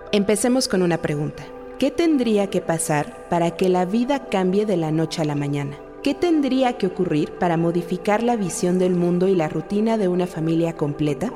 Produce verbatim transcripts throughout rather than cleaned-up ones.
Empecemos con una pregunta. ¿Qué tendría que pasar para que la vida cambie de la noche a la mañana? ¿Qué tendría que ocurrir para modificar la visión del mundo y la rutina de una familia completa?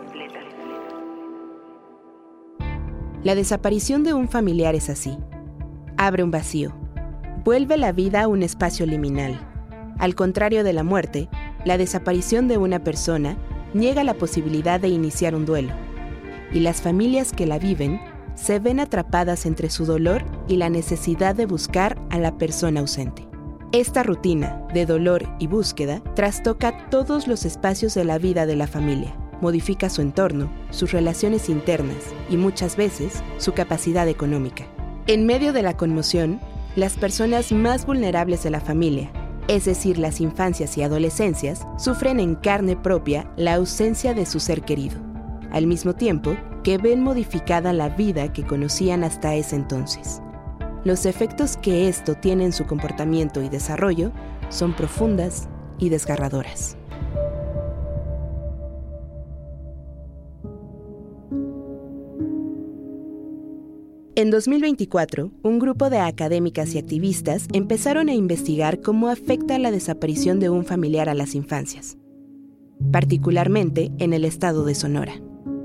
La desaparición de un familiar es así. Abre un vacío. Vuelve la vida a un espacio liminal. Al contrario de la muerte, la desaparición de una persona niega la posibilidad de iniciar un duelo. Y las familias que la viven se ven atrapadas entre su dolor y la necesidad de buscar a la persona ausente. Esta rutina de dolor y búsqueda trastoca todos los espacios de la vida de la familia, modifica su entorno, sus relaciones internas y muchas veces su capacidad económica. En medio de la conmoción, las personas más vulnerables de la familia, es decir, las infancias y adolescencias, sufren en carne propia la ausencia de su ser querido, al mismo tiempo que ven modificada la vida que conocían hasta ese entonces. Los efectos que esto tiene en su comportamiento y desarrollo son profundas y desgarradoras. En dos mil veinticuatro, un grupo de académicas y activistas empezaron a investigar cómo afecta la desaparición de un familiar a las infancias, particularmente en el estado de Sonora.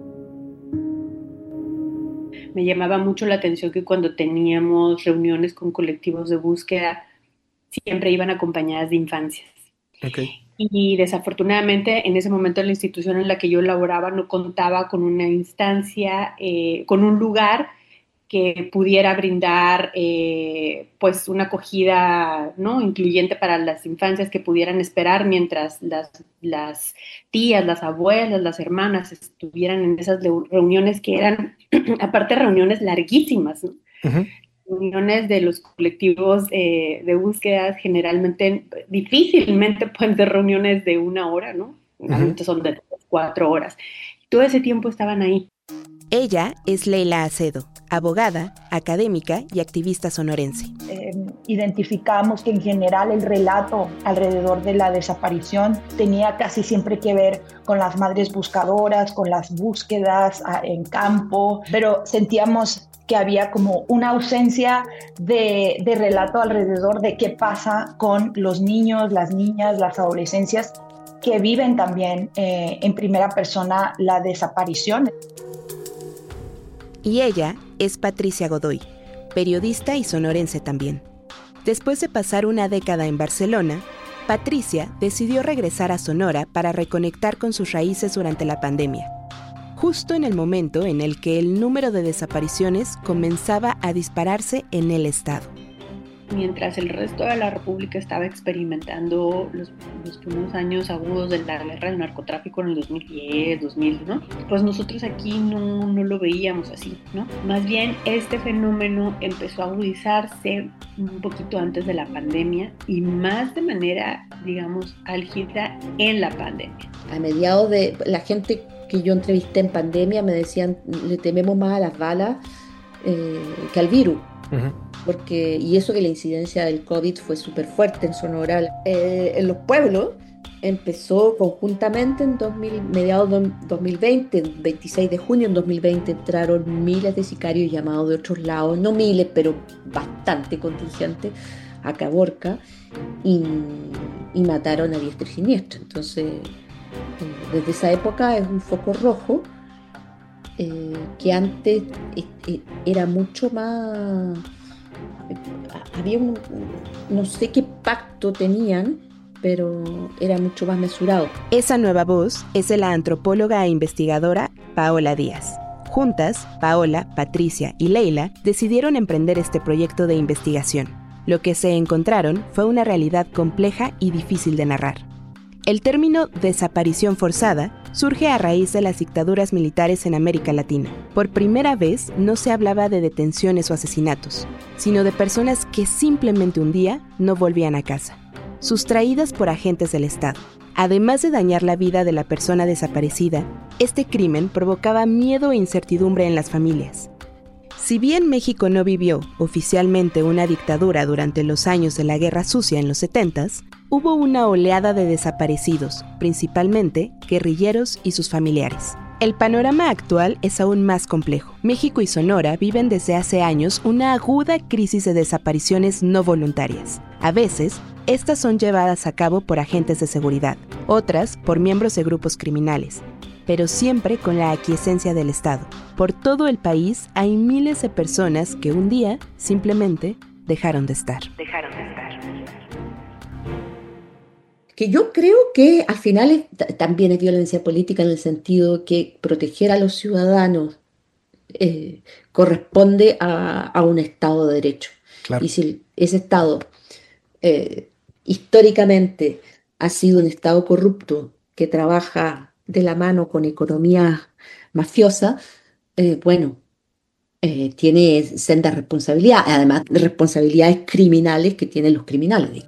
Me llamaba mucho la atención que cuando teníamos reuniones con colectivos de búsqueda, siempre iban acompañadas de infancias. Okay. Y desafortunadamente, en ese momento la institución en la que yo laboraba no contaba con una instancia, eh, con un lugar que pudiera brindar eh, pues una acogida, ¿no?, incluyente para las infancias que pudieran esperar mientras las, las tías, las abuelas, las hermanas estuvieran en esas reuniones que eran, aparte, reuniones larguísimas, ¿no? Uh-huh. Reuniones de los colectivos eh, de búsqueda generalmente, difícilmente pueden ser reuniones de una hora, ¿no? Normalmente uh-huh. son de cuatro horas. Todo ese tiempo estaban ahí. Ella es Leila Acedo, abogada, académica y activista sonorense. Eh, identificamos que en general el relato alrededor de la desaparición tenía casi siempre que ver con las madres buscadoras, con las búsquedas a, en campo, pero sentíamos que había como una ausencia de, de relato alrededor de qué pasa con los niños, las niñas, las adolescencias que viven también eh, en primera persona la desaparición. Y ella es Patricia Godoy, periodista y sonorense también. Después de pasar una década en Barcelona, Patricia decidió regresar a Sonora para reconectar con sus raíces durante la pandemia, justo en el momento en el que el número de desapariciones comenzaba a dispararse en el estado. Mientras el resto de la República estaba experimentando los, los primeros años agudos de la guerra del narcotráfico en el dos mil diez, dos mil, ¿no? Pues nosotros aquí no, no lo veíamos así, ¿no? Más bien, este fenómeno empezó a agudizarse un poquito antes de la pandemia y más de manera, digamos, álgida en la pandemia. A mediados de... La gente que yo entrevisté en pandemia me decían, le tememos más a las balas eh, que al virus. Uh-huh. Porque, y eso que la incidencia del COVID fue súper fuerte en Sonora. Eh, en los pueblos empezó conjuntamente en dos mil, mediados de dos mil veinte, veintiséis de junio en dos mil veinte, entraron miles de sicarios llamados de otros lados, no miles, pero bastante contingentes, a Caborca, y, y mataron a diestra y siniestra. Entonces, eh, desde esa época es un foco rojo, eh, que antes eh, era mucho más... Había un, no sé qué pacto tenían, pero era mucho más mesurado. Esa nueva voz es de la antropóloga e investigadora Paola Díaz. Juntas, Paola, Patricia y Leila decidieron emprender este proyecto de investigación. Lo que se encontraron fue una realidad compleja y difícil de narrar. El término desaparición forzada surge a raíz de las dictaduras militares en América Latina. Por primera vez no se hablaba de detenciones o asesinatos, sino de personas que simplemente un día no volvían a casa, sustraídas por agentes del Estado. Además de dañar la vida de la persona desaparecida, este crimen provocaba miedo e incertidumbre en las familias. Si bien México no vivió oficialmente una dictadura durante los años de la Guerra Sucia en los setentas, hubo una oleada de desaparecidos, principalmente guerrilleros y sus familiares. El panorama actual es aún más complejo. México y Sonora viven desde hace años una aguda crisis de desapariciones no voluntarias. A veces, estas son llevadas a cabo por agentes de seguridad, otras por miembros de grupos criminales, pero siempre con la aquiescencia del Estado. Por todo el país hay miles de personas que un día simplemente dejaron de estar. Dejaron de estar. Que yo creo que al final es, también es violencia política en el sentido que proteger a los ciudadanos eh, corresponde a, a un Estado de Derecho. Claro. Y si ese Estado eh, históricamente ha sido un Estado corrupto que trabaja de la mano con economía mafiosa, eh, bueno, eh, tiene senda responsabilidad, además de responsabilidades criminales que tienen los criminales.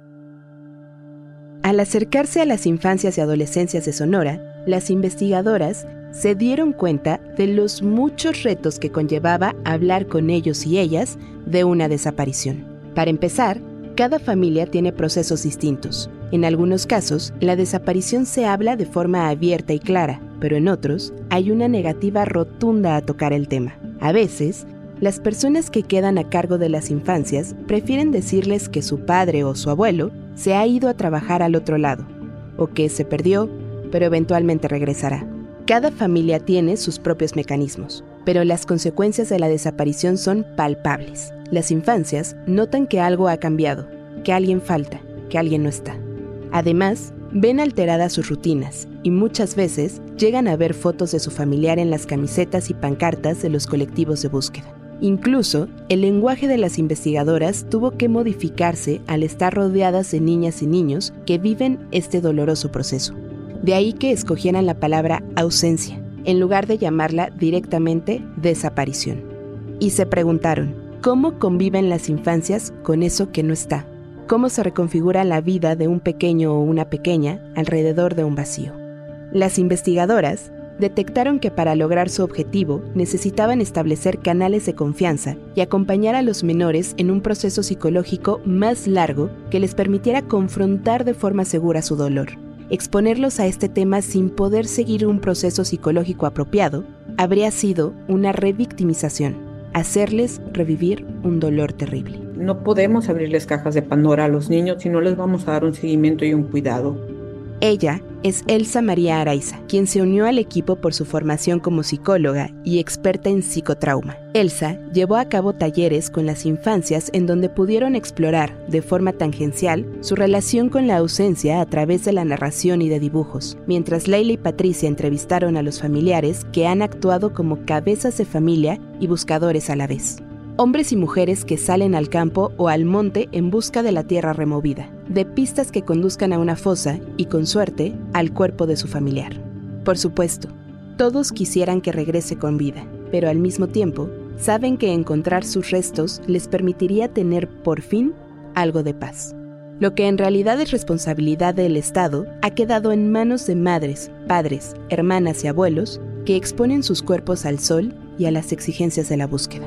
Al acercarse a las infancias y adolescencias de Sonora, las investigadoras se dieron cuenta de los muchos retos que conllevaba hablar con ellos y ellas de una desaparición. Para empezar, cada familia tiene procesos distintos. En algunos casos, la desaparición se habla de forma abierta y clara, pero en otros hay una negativa rotunda a tocar el tema. A veces, las personas que quedan a cargo de las infancias prefieren decirles que su padre o su abuelo se ha ido a trabajar al otro lado, o que se perdió, pero eventualmente regresará. Cada familia tiene sus propios mecanismos, pero las consecuencias de la desaparición son palpables. Las infancias notan que algo ha cambiado, que alguien falta, que alguien no está. Además, ven alteradas sus rutinas y muchas veces llegan a ver fotos de su familiar en las camisetas y pancartas de los colectivos de búsqueda. Incluso, el lenguaje de las investigadoras tuvo que modificarse al estar rodeadas de niñas y niños que viven este doloroso proceso. De ahí que escogieran la palabra ausencia, en lugar de llamarla directamente desaparición. Y se preguntaron, ¿cómo conviven las infancias con eso que no está? ¿Cómo se reconfigura la vida de un pequeño o una pequeña alrededor de un vacío? Las investigadoras detectaron que para lograr su objetivo necesitaban establecer canales de confianza y acompañar a los menores en un proceso psicológico más largo que les permitiera confrontar de forma segura su dolor. Exponerlos a este tema sin poder seguir un proceso psicológico apropiado habría sido una revictimización, hacerles revivir un dolor terrible. No podemos abrirles cajas de Pandora a los niños si no les vamos a dar un seguimiento y un cuidado. Ella es Elsa María Araiza, quien se unió al equipo por su formación como psicóloga y experta en psicotrauma. Elsa llevó a cabo talleres con las infancias en donde pudieron explorar, de forma tangencial, su relación con la ausencia a través de la narración y de dibujos, mientras Leila y Patricia entrevistaron a los familiares que han actuado como cabezas de familia y buscadores a la vez. Hombres y mujeres que salen al campo o al monte en busca de la tierra removida, de pistas que conduzcan a una fosa y, con suerte, al cuerpo de su familiar. Por supuesto, todos quisieran que regrese con vida, pero al mismo tiempo, saben que encontrar sus restos les permitiría tener, por fin, algo de paz. Lo que en realidad es responsabilidad del Estado ha quedado en manos de madres, padres, hermanas y abuelos que exponen sus cuerpos al sol y a las exigencias de la búsqueda.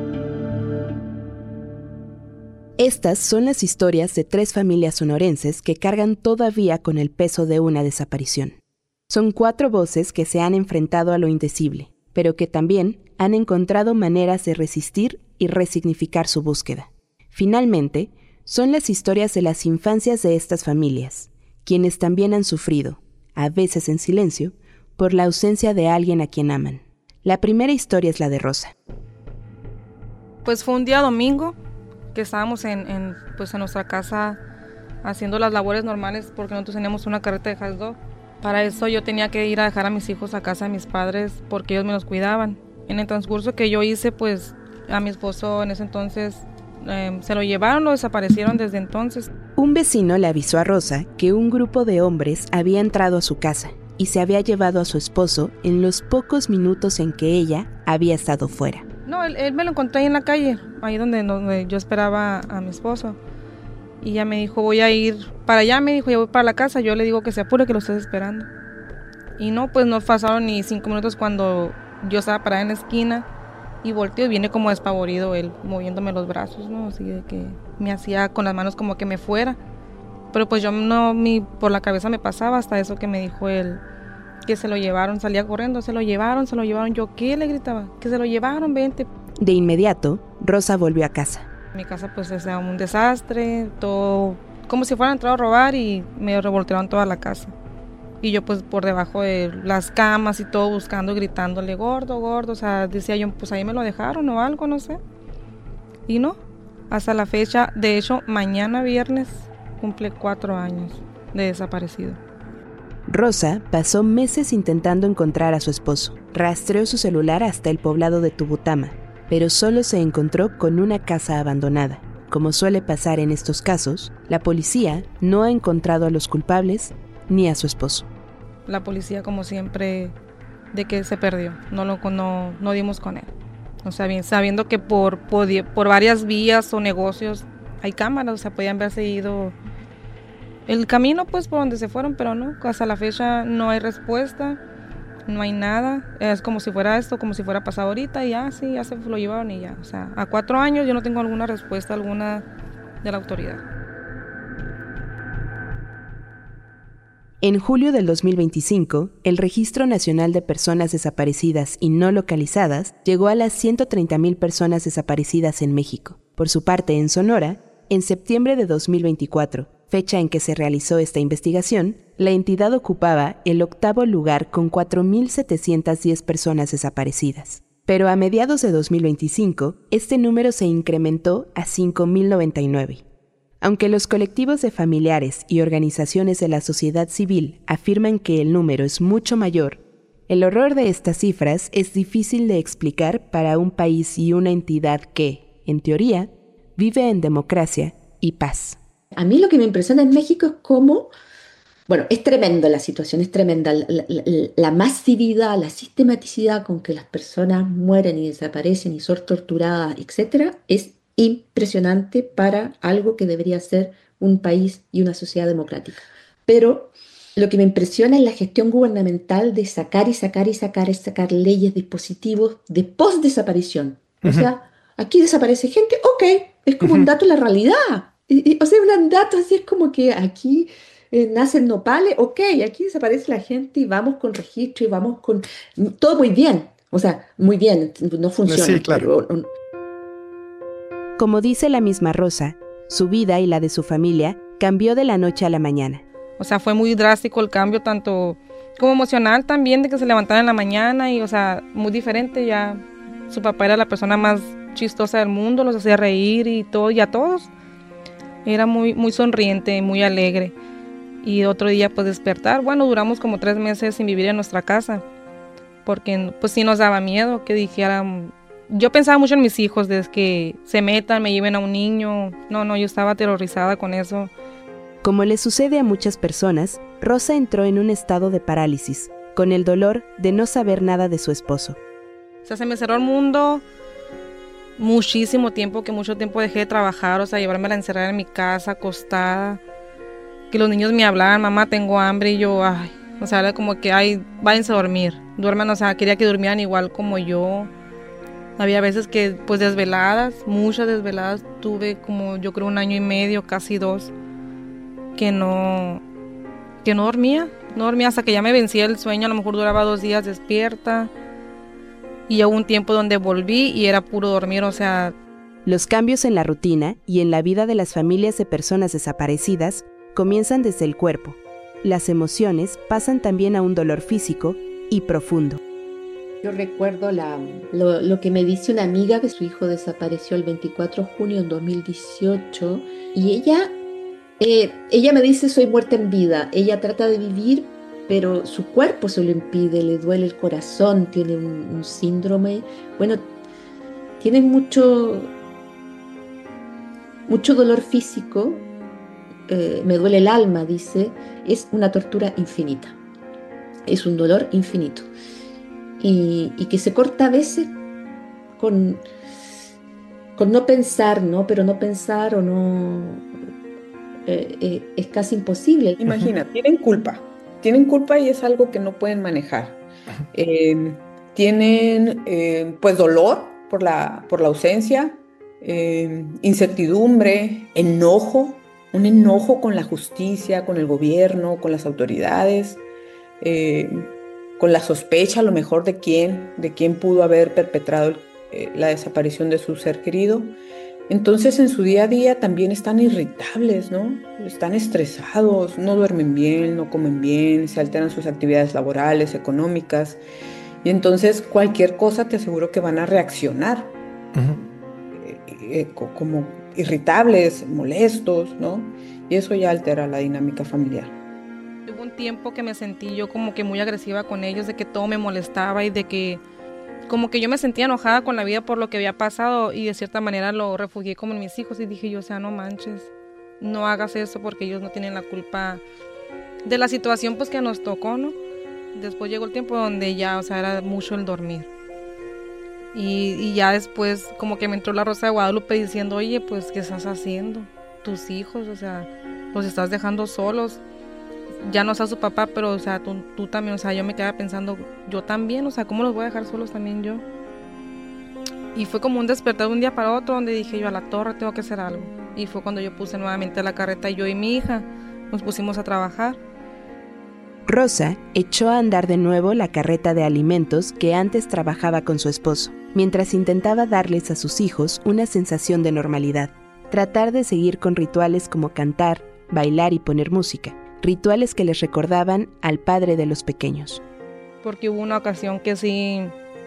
Estas son las historias de tres familias sonorenses que cargan todavía con el peso de una desaparición. Son cuatro voces que se han enfrentado a lo indecible, pero que también han encontrado maneras de resistir y resignificar su búsqueda. Finalmente, son las historias de las infancias de estas familias, quienes también han sufrido, a veces en silencio, por la ausencia de alguien a quien aman. La primera historia es la de Rosa. Pues fue un día domingo que estábamos en, en, pues en nuestra casa haciendo las labores normales porque nosotros teníamos una carreta de hot dog. Para eso yo tenía que ir a dejar a mis hijos a casa de mis padres porque ellos me los cuidaban. En el transcurso que yo hice, pues a mi esposo en ese entonces eh, se lo llevaron, lo desaparecieron desde entonces. Un vecino le avisó a Rosa que un grupo de hombres había entrado a su casa y se había llevado a su esposo en los pocos minutos en que ella había estado fuera. No, él, él me lo encontré ahí en la calle, ahí donde, donde yo esperaba a mi esposo. Y ella me dijo, voy a ir para allá, me dijo, yo voy para la casa. Yo le digo que se apure, que lo estés esperando. Y no, pues no pasaron ni cinco minutos cuando yo estaba parada en la esquina y volteó y viene como despavorido él, moviéndome los brazos, ¿no? Así de que me hacía con las manos como que me fuera. Pero pues yo no, mi, por la cabeza me pasaba hasta eso que me dijo él, que se lo llevaron, salía corriendo, se lo llevaron, se lo llevaron. Yo, ¿qué? Le gritaba, que se lo llevaron, vente. De inmediato, Rosa volvió a casa. Mi casa pues es un desastre, todo como si fueran entrado a robar y me revoltearon toda la casa. Y yo pues por debajo de las camas y todo buscando, gritándole gordo, gordo, o sea, decía yo, pues ahí me lo dejaron o algo, no sé. Y no, hasta la fecha, de hecho, mañana viernes cumple cuatro años de desaparecido. Rosa pasó meses intentando encontrar a su esposo. Rastreó su celular hasta el poblado de Tubutama, pero solo se encontró con una casa abandonada. Como suele pasar en estos casos, la policía no ha encontrado a los culpables ni a su esposo. La policía, como siempre, de que se perdió, no, lo, no, no dimos con él. O sea, bien, sabiendo que por, por, por varias vías o negocios hay cámaras, o sea, podían haberse ido el camino pues por donde se fueron, pero no, hasta la fecha no hay respuesta, no hay nada, es como si fuera esto, como si fuera pasado ahorita y ya, sí, ya se lo llevaron y ya. O sea, a cuatro años yo no tengo alguna respuesta alguna de la autoridad. En julio del dos mil veinticinco, el Registro Nacional de Personas Desaparecidas y No Localizadas llegó a las ciento treinta mil personas desaparecidas en México. Por su parte, en Sonora, en septiembre de dos mil veinticuatro, fecha en que se realizó esta investigación, la entidad ocupaba el octavo lugar con cuatro mil setecientas diez personas desaparecidas. Pero a mediados de dos mil veinticinco, este número se incrementó a cinco mil noventa y nueve. Aunque los colectivos de familiares y organizaciones de la sociedad civil afirman que el número es mucho mayor, el horror de estas cifras es difícil de explicar para un país y una entidad que, en teoría, vive en democracia y paz. A mí lo que me impresiona en México es cómo, bueno, es tremenda la situación, es tremenda la, la, la masividad, la sistematicidad con que las personas mueren y desaparecen y son torturadas, etcétera, es impresionante para algo que debería ser un país y una sociedad democrática. Pero lo que me impresiona es la gestión gubernamental de sacar y sacar y sacar y sacar leyes, dispositivos de post-desaparición. Uh-huh. O sea, aquí desaparece gente, ok, es como uh-huh. un dato de la realidad. Y, y, o sea, un dato así es como que aquí eh, nacen nopales, ok, aquí desaparece la gente y vamos con registro y vamos con... Todo muy bien, o sea, muy bien, no funciona. Sí, claro. Pero, Como dice la misma Rosa, su vida y la de su familia cambió de la noche a la mañana. O sea, fue muy drástico el cambio, tanto como emocional también, de que se levantaran en la mañana y, o sea, muy diferente ya. Su papá era la persona más chistosa del mundo, los hacía reír y todo, y a todos. Era muy, muy sonriente, muy alegre. Y otro día, pues, despertar. Bueno, duramos como tres meses sin vivir en nuestra casa, porque, pues, sí nos daba miedo que dijeran... Yo pensaba mucho en mis hijos, desde que se metan, me lleven a un niño. No, no, yo estaba aterrorizada con eso. Como le sucede a muchas personas, Rosa entró en un estado de parálisis, con el dolor de no saber nada de su esposo. O sea, se me cerró el mundo muchísimo tiempo, que mucho tiempo dejé de trabajar, o sea, llevarme a encerrar en mi casa, acostada. Que los niños me hablaban, mamá, tengo hambre, y yo, ay, o sea, era como que, ay, váyanse a dormir. Duerman, o sea, quería que durmieran igual como yo. Había veces que, pues, desveladas, muchas desveladas, tuve como, yo creo, un año y medio, casi dos, que no, que no dormía, no dormía hasta que ya me vencía el sueño, a lo mejor duraba dos días despierta, y hubo un tiempo donde volví y era puro dormir, o sea... Los cambios en la rutina y en la vida de las familias de personas desaparecidas comienzan desde el cuerpo. Las emociones pasan también a un dolor físico y profundo. Yo recuerdo la, lo, lo que me dice una amiga, que su hijo desapareció el veinticuatro de junio de dos mil dieciocho, y ella, eh, ella me dice, soy muerta en vida. Ella trata de vivir, pero su cuerpo se lo impide, le duele el corazón, tiene un, un síndrome, bueno, tiene mucho, mucho dolor físico, eh, me duele el alma, dice, es una tortura infinita, es un dolor infinito. Y, y que se corta a veces con, con no pensar, ¿no? Pero no pensar o no... Eh, eh, es casi imposible. Imagina, tienen culpa. Tienen culpa y es algo que no pueden manejar. Eh, tienen, eh, pues, dolor por la, por la ausencia, eh, incertidumbre, enojo, un enojo con la justicia, con el gobierno, con las autoridades, eh, con la sospecha a lo mejor de quién, de quién pudo haber perpetrado eh, la desaparición de su ser querido. Entonces en su día a día también están irritables, ¿no? Están estresados, no duermen bien, no comen bien, se alteran sus actividades laborales, económicas. Y entonces cualquier cosa te aseguro que van a reaccionar uh-huh. eh, eh, como irritables, molestos, ¿no? Y eso ya altera la dinámica familiar. Hubo un tiempo que me sentí yo como que muy agresiva con ellos, de que todo me molestaba y de que como que yo me sentía enojada con la vida por lo que había pasado y de cierta manera lo refugié como en mis hijos y dije yo, o sea, no manches, no hagas eso porque ellos no tienen la culpa de la situación pues que nos tocó, ¿no? Después llegó el tiempo donde ya, o sea, era mucho el dormir y, y ya después como que me entró la Rosa de Guadalupe diciendo, oye, pues, ¿qué estás haciendo? Tus hijos, o sea, los estás dejando solos. Ya no está su papá, pero, o sea, tú, tú también, o sea, yo me quedaba pensando, yo también, o sea, ¿cómo los voy a dejar solos también yo? Y fue como un despertar de un día para otro donde dije yo, a la torre tengo que hacer algo. Y fue cuando yo puse nuevamente la carreta y yo y mi hija nos pusimos a trabajar. Rosa echó a andar de nuevo la carreta de alimentos que antes trabajaba con su esposo, mientras intentaba darles a sus hijos una sensación de normalidad, tratar de seguir con rituales como cantar, bailar y poner música. Rituales que les recordaban al padre de los pequeños. Porque hubo una ocasión que sí,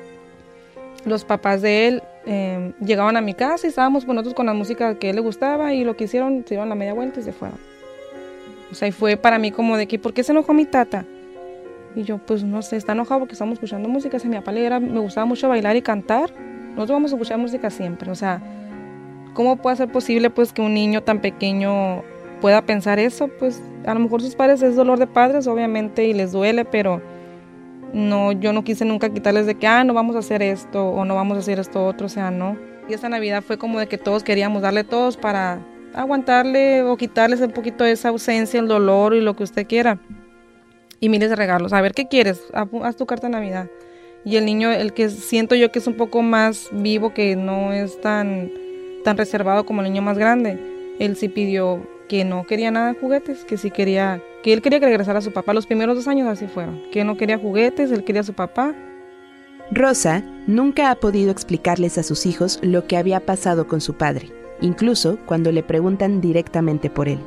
los papás de él eh, llegaban a mi casa y estábamos con nosotros con la música que a él le gustaba y lo que hicieron, se dieron la media vuelta y se fueron. O sea, y fue para mí como de que, ¿por qué se enojó mi tata? Y yo, pues no sé, está enojado porque estamos escuchando música. Si mi papá le era, me gustaba mucho bailar y cantar, nosotros vamos a escuchar música siempre. O sea, ¿cómo puede ser posible pues que un niño tan pequeño pueda pensar eso? Pues a lo mejor sus padres es dolor de padres, obviamente, y les duele, pero no, yo no quise nunca quitarles de que, ah, no vamos a hacer esto, o no vamos a hacer esto otro, o sea, no. Y esta Navidad fue como de que todos queríamos darle todos para aguantarle o quitarles un poquito de esa ausencia, el dolor y lo que usted quiera. Y miles de regalos, a ver, ¿qué quieres? Haz tu carta de Navidad. Y el niño, el que siento yo que es un poco más vivo, que no es tan, tan reservado como el niño más grande, él sí pidió que no quería nada de juguetes, que sí quería, que él quería que regresara a su papá. Los primeros dos años así fueron, que no quería juguetes, él quería a su papá. Rosa nunca ha podido explicarles a sus hijos lo que había pasado con su padre, incluso cuando le preguntan directamente por él.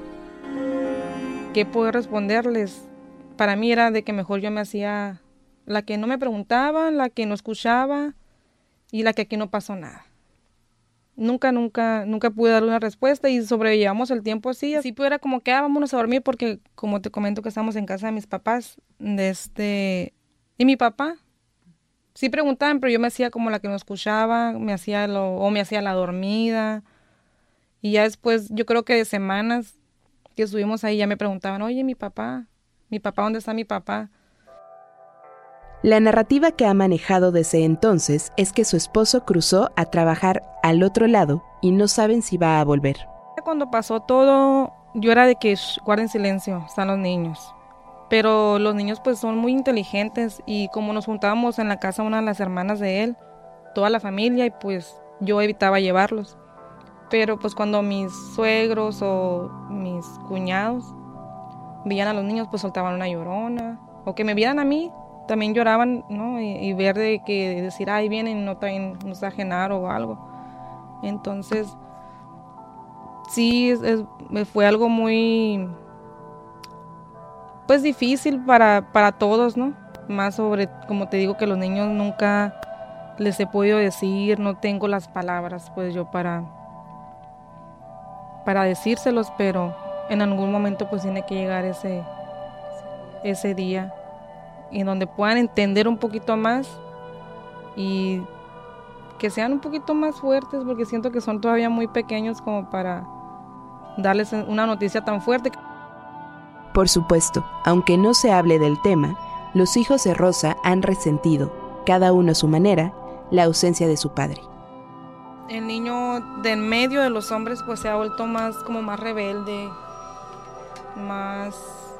¿Qué puedo responderles? Para mí era de que mejor yo me hacía la que no me preguntaba, la que no escuchaba y la que aquí no pasó nada. Nunca, nunca, nunca pude dar una respuesta y sobrellevamos el tiempo así. Así pues era como que, ah, vámonos a dormir porque, como te comento, que estamos en casa de mis papás. De este, y mi papá, sí preguntaban, pero yo me hacía como la que no escuchaba, me hacía lo, o me hacía la dormida. Y ya después, yo creo que de semanas que estuvimos ahí, ya me preguntaban, oye, mi papá, mi papá, ¿dónde está mi papá? La narrativa que ha manejado desde entonces es que su esposo cruzó a trabajar al otro lado y no saben si va a volver. Cuando pasó todo, yo era de que shh, guarden silencio, están los niños. Pero los niños pues son muy inteligentes y como nos juntábamos en la casa una de las hermanas de él, toda la familia, y pues yo evitaba llevarlos. Pero pues cuando mis suegros o mis cuñados veían a los niños, pues soltaban una llorona. O que me vieran a mí, también lloraban, ¿no? Y, y ver de que decir, ay, vienen y no traen, no traen Genaro o algo. Entonces, sí, es, es, fue algo muy, pues difícil para, para todos, ¿no? Más sobre, como te digo, que los niños nunca les he podido decir, no tengo las palabras, pues yo para, para decírselos, pero en algún momento pues tiene que llegar ese, ese día en donde puedan entender un poquito más y que sean un poquito más fuertes, porque siento que son todavía muy pequeños como para darles una noticia tan fuerte. Por supuesto, aunque no se hable del tema, los hijos de Rosa han resentido, cada uno a su manera, la ausencia de su padre. El niño de en medio de los hombres pues se ha vuelto más como más rebelde, más,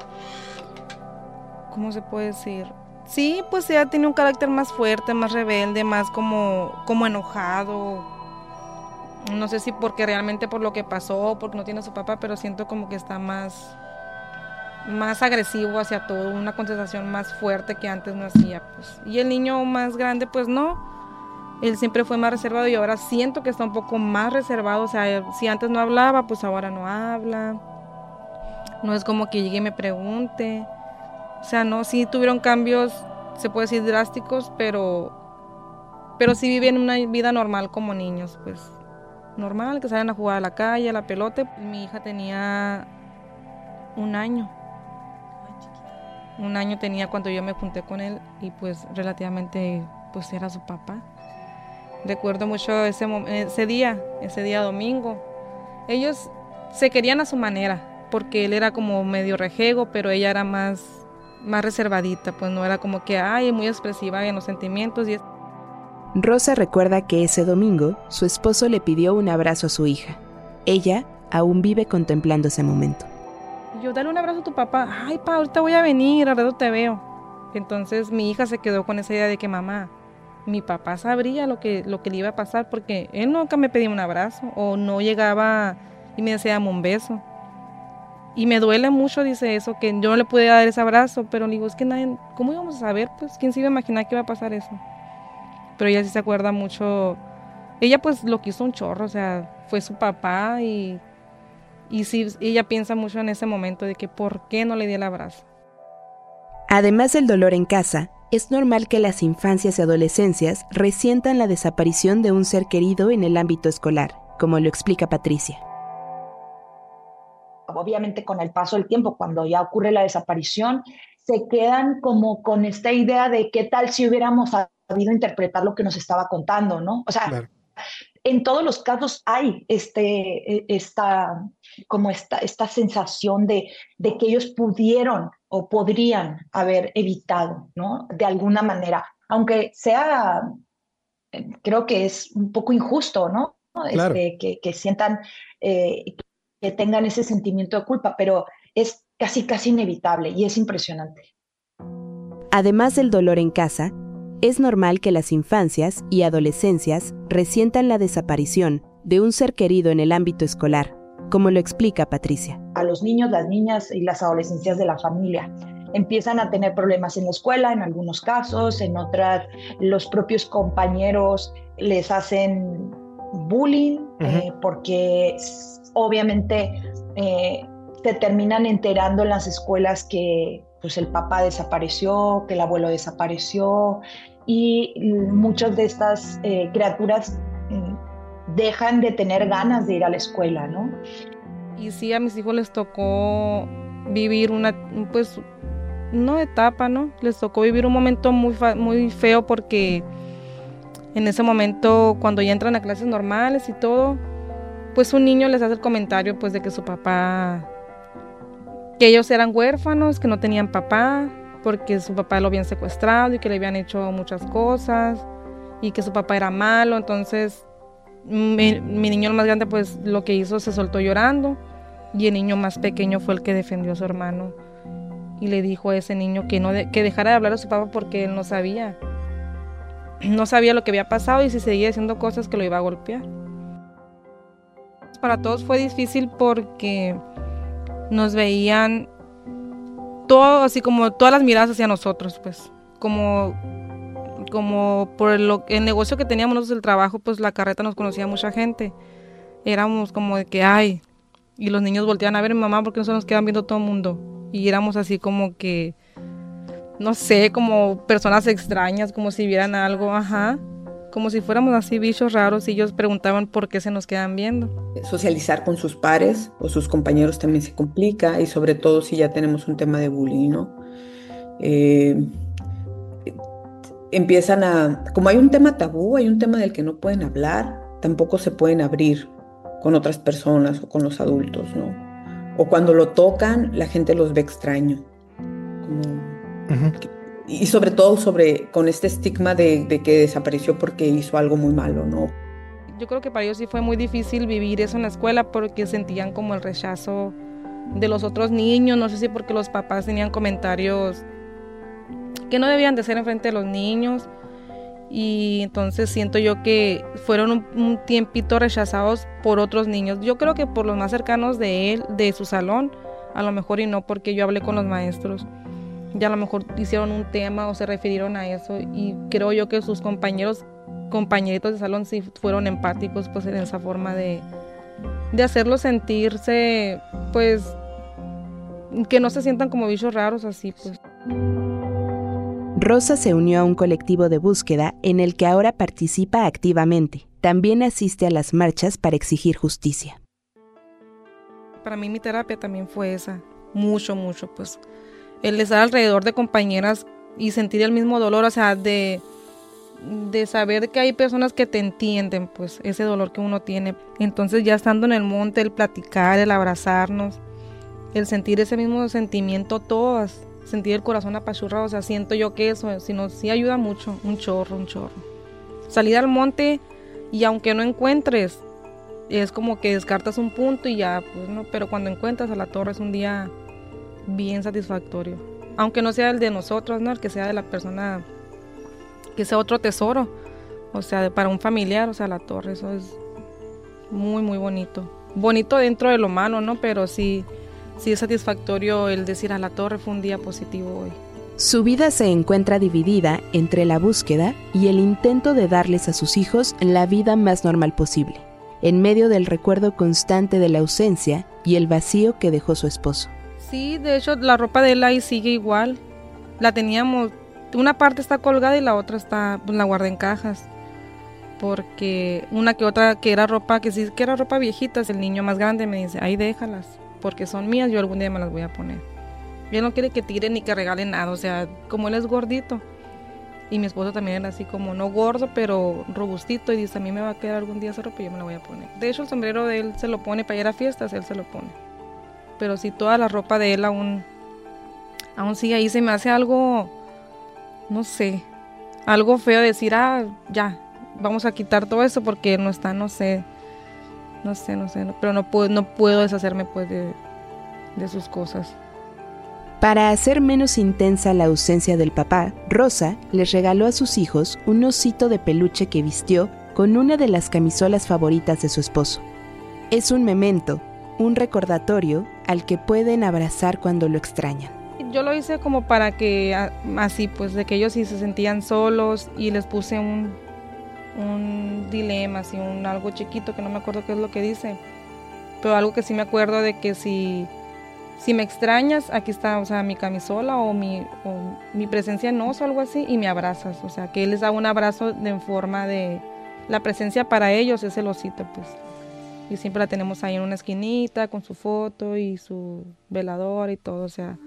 ¿cómo se puede decir? Sí, pues ya tiene un carácter más fuerte, más rebelde, más como, como enojado. No sé si porque realmente por lo que pasó, porque no tiene a su papá, pero siento como que está más, más agresivo hacia todo, una contestación más fuerte que antes no hacía, pues. Y el niño más grande, pues no, él siempre fue más reservado y ahora siento que está un poco más reservado, o sea, si antes no hablaba, pues ahora no habla, no es como que llegue y me pregunte, o sea, no, sí tuvieron cambios, se puede decir drásticos, pero, pero sí viven una vida normal como niños, pues, normal, que salen a jugar a la calle, a la pelota. Mi hija tenía un año. Un año tenía cuando yo me junté con él y pues relativamente pues era su papá. Recuerdo mucho ese, ese día, ese día domingo. Ellos se querían a su manera, porque él era como medio rejego, pero ella era más, más reservadita, pues no era como que, ay, muy expresiva en los sentimientos. Y... Rosa recuerda que ese domingo su esposo le pidió un abrazo a su hija. Ella aún vive contemplando ese momento. Yo, dale un abrazo a tu papá. Ay, pa, ahorita voy a venir, al rato te veo. Entonces mi hija se quedó con esa idea de que mamá, mi papá sabría lo que, lo que le iba a pasar, porque él nunca me pedía un abrazo o no llegaba y me decía un beso. Y me duele mucho, dice eso, que yo no le pude dar ese abrazo, pero le digo, es que nadie, ¿cómo íbamos a saber? Pues, ¿quién se iba a imaginar que iba a pasar eso? Pero ella sí se acuerda mucho, ella pues lo quiso un chorro, o sea, fue su papá y... Y sí, ella piensa mucho en ese momento de que por qué no le di el abrazo. Además del dolor en casa, es normal que las infancias y adolescencias resientan la desaparición de un ser querido en el ámbito escolar, como lo explica Patricia. Obviamente con el paso del tiempo, cuando ya ocurre la desaparición, se quedan como con esta idea de qué tal si hubiéramos sabido interpretar lo que nos estaba contando, ¿no? O sea, claro. En todos los casos hay este, esta, como esta, esta sensación de, de que ellos pudieron o podrían haber evitado, ¿no? De alguna manera, aunque sea, creo que es un poco injusto, ¿no? Claro. Este, que, que sientan, eh, que tengan ese sentimiento de culpa, pero es casi, casi inevitable y es impresionante. Además del dolor en casa, es normal que las infancias y adolescencias resientan la desaparición de un ser querido en el ámbito escolar, como lo explica Patricia. A los niños, las niñas y las adolescencias de la familia empiezan a tener problemas en la escuela, en algunos casos, en otras los propios compañeros les hacen bullying, uh-huh. eh, porque obviamente eh, se terminan enterando en las escuelas que pues el papá desapareció, que el abuelo desapareció, y muchas de estas eh, criaturas eh, dejan de tener ganas de ir a la escuela, ¿no? Y sí, a mis hijos les tocó vivir una, pues, no etapa, ¿no? Les tocó vivir un momento muy, fa- muy feo porque en ese momento, cuando ya entran a clases normales y todo, pues un niño les hace el comentario, pues, de que su papá... que ellos eran huérfanos, que no tenían papá, porque su papá lo habían secuestrado y que le habían hecho muchas cosas y que su papá era malo. Entonces mi, mi niño el más grande pues lo que hizo, se soltó llorando, y el niño más pequeño fue el que defendió a su hermano y le dijo a ese niño que, no de, que dejara de hablar a su papá porque él no sabía, no sabía lo que había pasado y si seguía haciendo cosas que lo iba a golpear. Para todos fue difícil porque nos veían todo así, como todas las miradas hacia nosotros, pues como, como por lo, el negocio que teníamos nosotros, el trabajo, pues la carreta nos conocía mucha gente, éramos como de que ay, y los niños volteaban a ver a mi mamá porque no se nos quedan viendo todo el mundo, y éramos así como que no sé, como personas extrañas, como si vieran algo, ajá, como si fuéramos así bichos raros, y ellos preguntaban por qué se nos quedan viendo. Socializar con sus pares o sus compañeros también se complica, y sobre todo si ya tenemos un tema de bullying, ¿no? Eh, empiezan a, como hay un tema tabú, hay un tema del que no pueden hablar, tampoco se pueden abrir con otras personas o con los adultos, ¿no? O cuando lo tocan, la gente los ve extraño. Como, uh-huh. Y sobre todo sobre, con este estigma de, de que desapareció porque hizo algo muy malo, ¿no? Yo creo que para ellos sí fue muy difícil vivir eso en la escuela porque sentían como el rechazo de los otros niños, no sé si porque los papás tenían comentarios que no debían de ser enfrente de los niños, y entonces siento yo que fueron un, un tiempito rechazados por otros niños. Yo creo que por los más cercanos de él, de su salón, a lo mejor y no porque yo hablé con los maestros, ya a lo mejor hicieron un tema o se refirieron a eso, y creo yo que sus compañeros, compañeritos de salón sí fueron empáticos pues en esa forma de, de hacerlos sentirse, pues, que no se sientan como bichos raros así, pues. Rosa se unió a un colectivo de búsqueda en el que ahora participa activamente. También asiste a las marchas para exigir justicia. Para mí mi terapia también fue esa, mucho, mucho, pues, el estar alrededor de compañeras y sentir el mismo dolor, o sea, de, de saber que hay personas que te entienden, pues, ese dolor que uno tiene. Entonces ya estando en el monte, el platicar, el abrazarnos, el sentir ese mismo sentimiento todas, sentir el corazón apachurrado, o sea, siento yo que eso, si no, sí ayuda mucho, un chorro, un chorro. Salir al monte y aunque no encuentres, es como que descartas un punto y ya, pues no, pero cuando encuentras a la torre es un día bien satisfactorio. Aunque no sea el de nosotros, ¿no? El que sea de la persona, que sea otro tesoro, o sea, para un familiar, o sea, la torre, eso es muy, muy bonito. Bonito dentro de lo malo, ¿no? Pero sí, sí es satisfactorio el decir a la torre fue un día positivo hoy. Su vida se encuentra dividida entre la búsqueda y el intento de darles a sus hijos la vida más normal posible, en medio del recuerdo constante de la ausencia y el vacío que dejó su esposo. Sí, de hecho la ropa de él ahí sigue igual. La teníamos, una parte está colgada y la otra está, pues la guardé en cajas. Porque una que otra que era ropa, que sí que era ropa viejita, el niño más grande me dice, ahí déjalas, porque son mías, yo algún día me las voy a poner. Y él no quiere que tiren ni que regalen nada, o sea, como él es gordito. Y mi esposo también era así como, no gordo, pero robustito, y dice, a mí me va a quedar algún día esa ropa y yo me la voy a poner. De hecho, el sombrero de él se lo pone para ir a fiestas, él se lo pone. Pero sí, toda la ropa de él aún, aún sigue ahí. Se me hace algo, no sé, algo feo decir, ah, ya, vamos a quitar todo eso porque no está, no sé, no sé, no sé, no, pero no puedo, no puedo deshacerme pues de, de sus cosas. Para hacer menos intensa la ausencia del papá, Rosa les regaló a sus hijos un osito de peluche que vistió con una de las camisolas favoritas de su esposo. Es un memento, un recordatorio al que pueden abrazar cuando lo extrañan. Yo lo hice como para que, así pues, de que ellos sí se sentían solos, y les puse un, un dilema, así, un algo chiquito que no me acuerdo qué es lo que dice, pero algo que sí me acuerdo de que si, si me extrañas, aquí está, o sea, mi camisola o mi, o mi presencia en oso o algo así, y me abrazas, o sea, que él les da un abrazo de, en forma de, la presencia para ellos es el osito, pues. Y siempre la tenemos ahí en una esquinita con su foto y su velador y todo, o sea.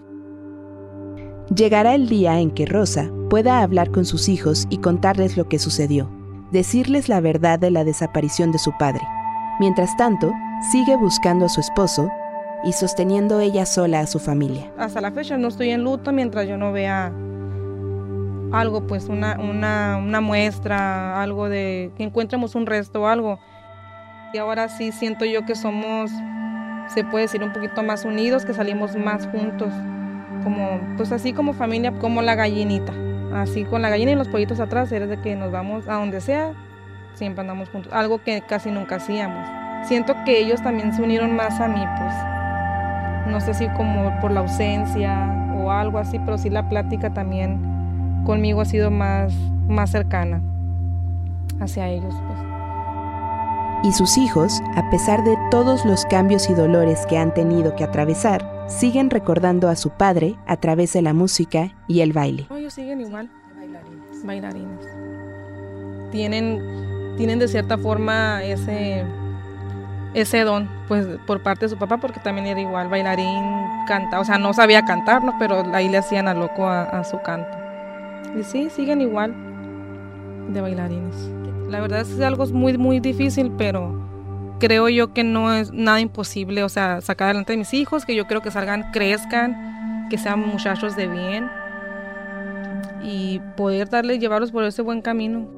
Llegará el día en que Rosa pueda hablar con sus hijos y contarles lo que sucedió, decirles la verdad de la desaparición de su padre. Mientras tanto, sigue buscando a su esposo y sosteniendo ella sola a su familia. Hasta la fecha no estoy en luto mientras yo no vea algo, pues una, una, una muestra, algo de que encontremos un resto o algo. Y ahora sí siento yo que somos, se puede decir, un poquito más unidos, que salimos más juntos, como, pues así como familia, como la gallinita, así con la gallina y los pollitos atrás, eres de que nos vamos a donde sea, siempre andamos juntos, algo que casi nunca hacíamos. Siento que ellos también se unieron más a mí, pues, no sé si como por la ausencia o algo así, pero sí la plática también conmigo ha sido más, más cercana hacia ellos, pues. Y sus hijos, a pesar de todos los cambios y dolores que han tenido que atravesar, siguen recordando a su padre a través de la música y el baile. No, ellos siguen igual. Bailarines. Bailarines. Tienen, tienen de cierta forma ese, ese don, pues, por parte de su papá, porque también era igual, bailarín, canta, o sea, no sabía cantar, ¿no? Pero ahí le hacían a loco a, a su canto. Y sí, siguen igual de bailarines. La verdad es algo muy, muy difícil, pero creo yo que no es nada imposible, o sea, sacar adelante a mis hijos, que yo creo que salgan, crezcan, que sean muchachos de bien y poder darles, llevarlos por ese buen camino.